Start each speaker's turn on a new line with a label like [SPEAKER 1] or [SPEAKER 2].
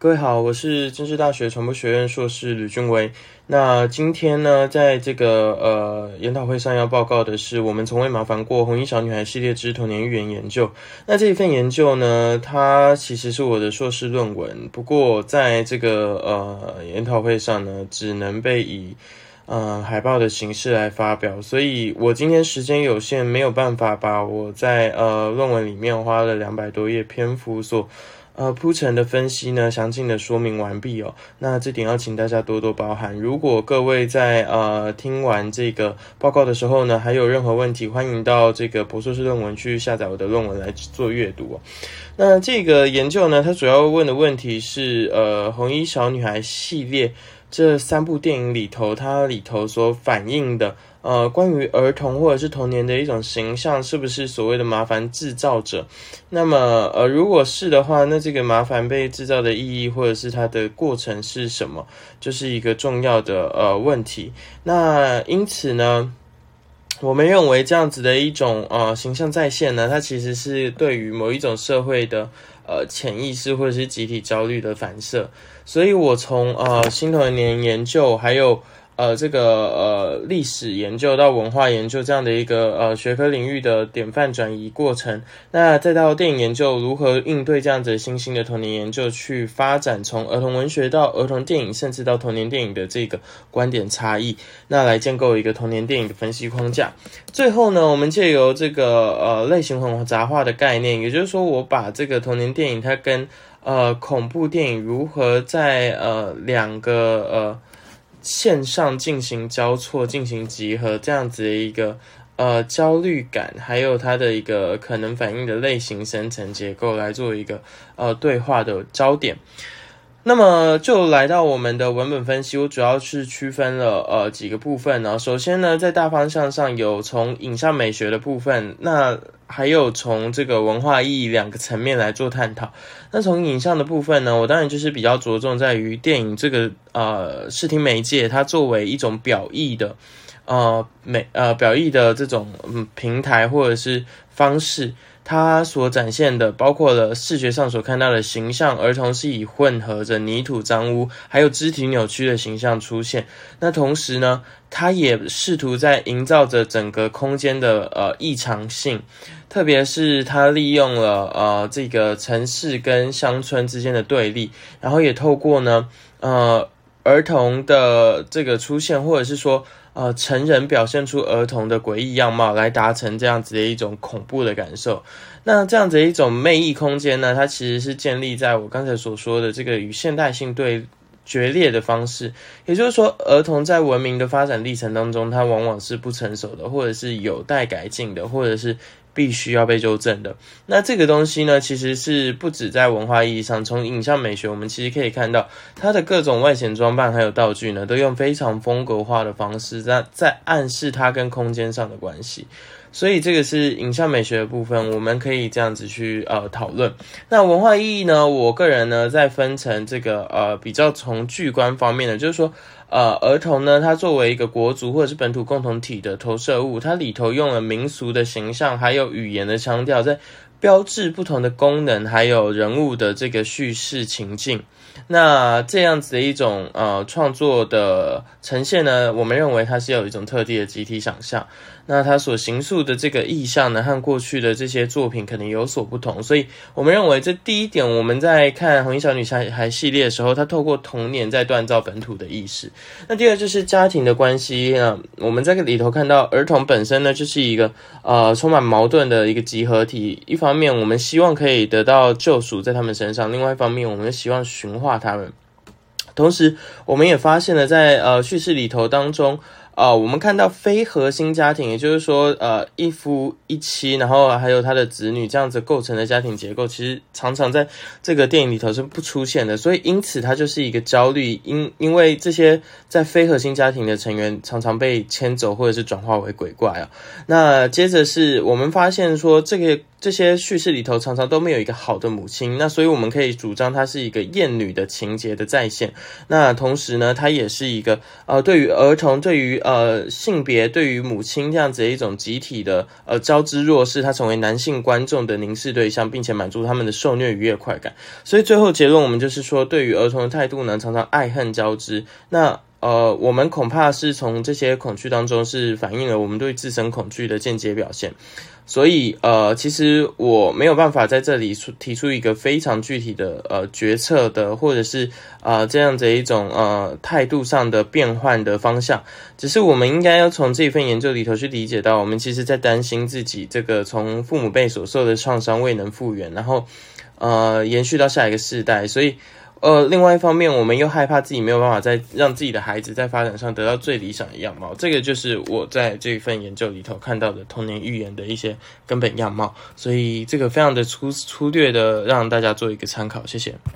[SPEAKER 1] 各位好，我是政治大学传播学院硕士吕俊威。那今天呢，在这个研讨会上要报告的是我们从未麻烦过红衣小女孩系列之童年寓言研究。那这一份研究呢，它其实是我的硕士论文，不过在这个研讨会上呢，只能被以海报的形式来发表，所以我今天时间有限，没有办法把我在论文里面花了200多页篇幅所铺陈的分析呢，详尽的说明完毕哦。那这点要请大家多多包涵。如果各位在听完这个报告的时候呢，还有任何问题，欢迎到这个博硕士论文去下载我的论文来做阅读哦。那这个研究呢，它主要问的问题是红衣小女孩系列这3部电影里头，它里头所反映的关于儿童或者是童年的一种形象，是不是所谓的麻烦制造者？那么如果是的话，那这个麻烦被制造的意义或者是它的过程是什么，就是一个重要的问题。那因此呢，我们认为这样子的一种形象再现呢，它其实是对于某一种社会的潜意识或者是集体焦虑的反射。所以我从新童年研究还有这个历史研究到文化研究这样的一个学科领域的典范转移过程，那再到电影研究如何应对这样子新兴的童年研究，去发展从儿童文学到儿童电影，甚至到童年电影的这个观点差异，那来建构一个童年电影的分析框架。最后呢，我们借由这个类型混杂化的概念，也就是说我把这个童年电影它跟恐怖电影如何在两个线上进行交错、进行集合这样子的一个焦虑感，还有它的一个可能反映的类型生成结构来做一个对话的焦点。那么就来到我们的文本分析，我主要是区分了几个部分呢。首先呢，在大方向上有从影像美学的部分，那还有从这个文化意义2个层面来做探讨。那从影像的部分呢，我当然就是比较着重在于电影这个视听媒介，它作为一种表意的表意的这种平台或者是方式，它所展现的包括了视觉上所看到的形象，儿童是以混合着泥土、脏污还有肢体扭曲的形象出现。那同时呢，它也试图在营造着整个空间的异常性，特别是它利用了这个城市跟乡村之间的对立，然后也透过呢儿童的这个出现，或者是说成人表现出儿童的诡异样貌，来达成这样子的一种恐怖的感受。那这样子的一种魅异空间呢，它其实是建立在我刚才所说的这个与现代性对决裂的方式。也就是说，儿童在文明的发展历程当中，它往往是不成熟的，或者是有待改进的，或者是必须要被纠正的。那这个东西呢，其实是不止在文化意义上，从影像美学我们其实可以看到，它的各种外显装扮还有道具呢，都用非常风格化的方式在暗示它跟空间上的关系。所以这个是影像美学的部分，我们可以这样子去讨论。那文化意义呢，我个人呢再分成这个比较从具观方面的，就是说儿童呢，它作为一个国族或者是本土共同体的投射物，它里头用了民俗的形象还有语言的腔调，在标志不同的功能还有人物的这个叙事情境。那这样子的一种创作的呈现呢，我们认为它是有一种特地的集体想象。那它所形塑的这个意象呢，和过去的这些作品可能有所不同，所以我们认为这第一点，我们在看红衣小女孩系列的时候，它透过童年在锻造本土的意识。那第二就是家庭的关系，我们在里头看到儿童本身呢，就是一个充满矛盾的一个集合体。一方面我们希望可以得到救赎在他们身上，另外一方面我们希望驯化他们。同时我们也发现了在叙事里头当中我们看到非核心家庭，也就是说一夫一妻，然后还有他的子女这样子构成的家庭结构，其实常常在这个电影里头是不出现的，所以因此它就是一个焦虑，因为这些在非核心家庭的成员常常被牵走或者是转化为鬼怪那接着是我们发现说这这些叙事里头常常都没有一个好的母亲，那所以我们可以主张它是一个厌女的情节的再现。那同时呢，它也是一个对于儿童、对于性别、对于母亲这样子的一种集体的招之若是，它成为男性观众的凝视对象，并且满足他们的受虐愉悦快感。所以最后结论我们就是说，对于儿童的态度呢，常常爱恨交织。那我们恐怕是从这些恐惧当中是反映了我们对自身恐惧的间接表现。所以其实我没有办法在这里提出一个非常具体的决策的，或者是这样子一种态度上的变换的方向。只是我们应该要从这份研究里头去理解到，我们其实在担心自己这个从父母辈所受的创伤未能复原，然后延续到下一个世代。所以另外一方面，我们又害怕自己没有办法再让自己的孩子在发展上得到最理想的样貌。这个就是我在这份研究里头看到的童年预言的一些根本样貌。所以这个非常的粗略的让大家做一个参考，谢谢。